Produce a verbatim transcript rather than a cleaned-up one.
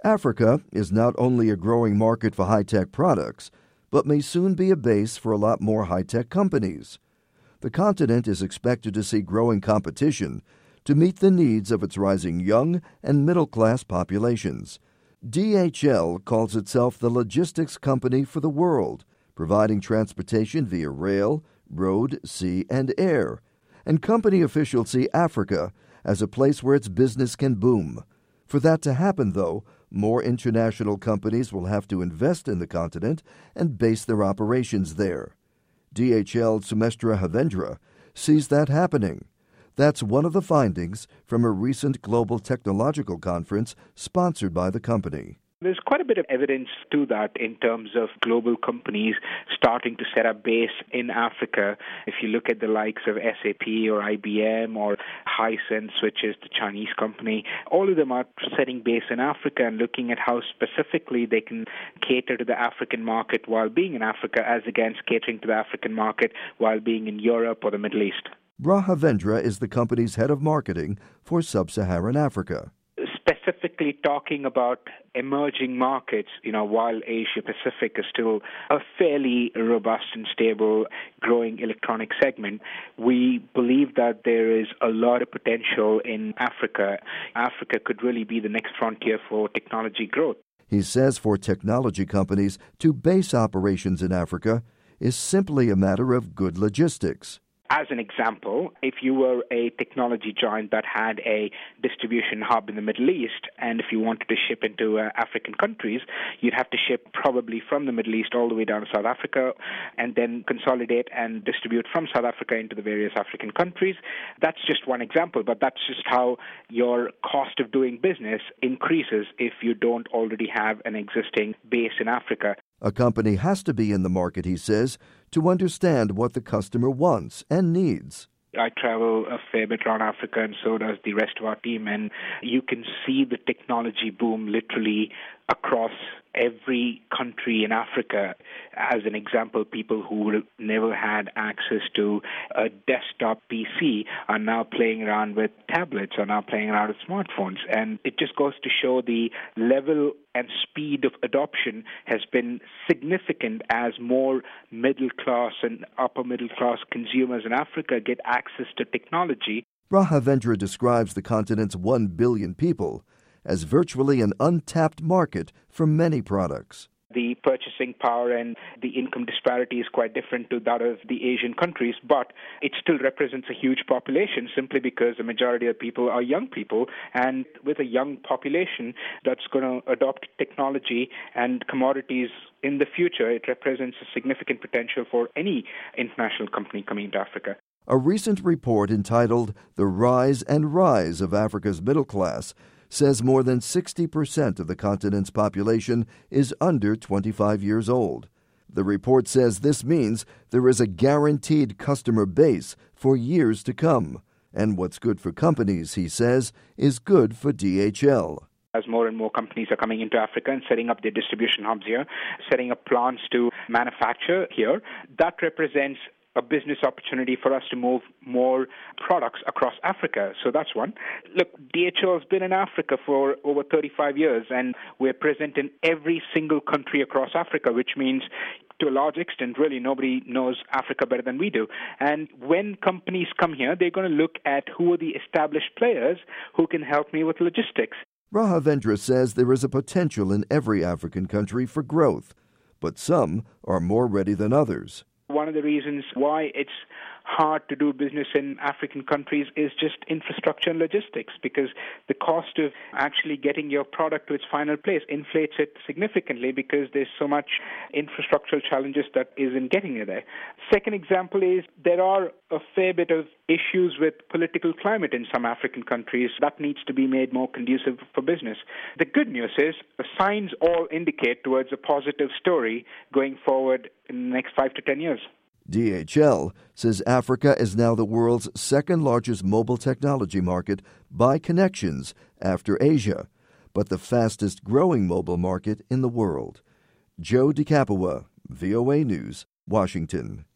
Africa is not only a growing market for high-tech products, but may soon be a base for a lot more high-tech companies. The continent is expected to see growing competition to meet the needs of its rising young and middle-class populations. D H L calls itself the logistics company for the world, providing transportation via rail, road, sea, and air. And company officials see Africa as a place where its business can boom. For that to happen, though, more international companies will have to invest in the continent and base their operations there. D H L's Soumestra Havendra sees that happening. That's one of the findings from a recent global technological conference sponsored by the company. There's quite a bit of evidence to that in terms of global companies starting to set up base in Africa. If you look at the likes of S A P or I B M or Hisense, which is the Chinese company, all of them are setting base in Africa and looking at how specifically they can cater to the African market while being in Africa as against catering to the African market while being in Europe or the Middle East. Rahavendra is the company's head of marketing for sub-Saharan Africa. Specifically talking about emerging markets, you know, while Asia Pacific is still a fairly robust and stable growing electronic segment, we believe that there is a lot of potential in Africa. Africa could really be the next frontier for technology growth. He says for technology companies to base operations in Africa is simply a matter of good logistics. As an example, if you were a technology giant that had a distribution hub in the Middle East, and if you wanted to ship into uh, African countries, you'd have to ship probably from the Middle East all the way down to South Africa, and then consolidate and distribute from South Africa into the various African countries. That's just one example, but that's just how your cost of doing business increases if you don't already have an existing base in Africa. A company has to be in the market, he says, to understand what the customer wants and needs. I travel a fair bit around Africa, and so does the rest of our team, and you can see the technology boom literally across every country in Africa. As an example, people who never had access to a desktop P C are now playing around with tablets, are now playing around with smartphones. And it just goes to show the level and speed of adoption has been significant as more middle-class and upper-middle-class consumers in Africa get access to technology. Rahavendra describes the continent's one billion people as virtually an untapped market for many products. The purchasing power and the income disparity is quite different to that of the Asian countries, but it still represents a huge population simply because the majority of people are young people. And with a young population that's going to adopt technology and commodities in the future, it represents a significant potential for any international company coming to Africa. A recent report entitled The Rise and Rise of Africa's Middle Class says more than sixty percent of the continent's population is under twenty-five years old. The report says this means there is a guaranteed customer base for years to come. And what's good for companies, he says, is good for D H L. As more and more companies are coming into Africa and setting up their distribution hubs here, setting up plants to manufacture here, that represents a business opportunity for us to move more products across Africa. So that's one. Look, D H L has been in Africa for over thirty-five years, and we're present in every single country across Africa, which means to a large extent, really, nobody knows Africa better than we do. And when companies come here, they're going to look at who are the established players who can help me with logistics. Rahavendra says there is a potential in every African country for growth, but some are more ready than others. One of the reasons why it's hard to do business in African countries is just infrastructure and logistics, because the cost of actually getting your product to its final place inflates it significantly because there's so much infrastructural challenges that is in getting it there. Second example is there are a fair bit of issues with political climate in some African countries that needs to be made more conducive for business. The good news is the signs all indicate towards a positive story going forward in the next five to ten years. D H L says Africa is now the world's second largest mobile technology market by connections after Asia, but the fastest growing mobile market in the world. Joe DeCapua, V O A News, Washington.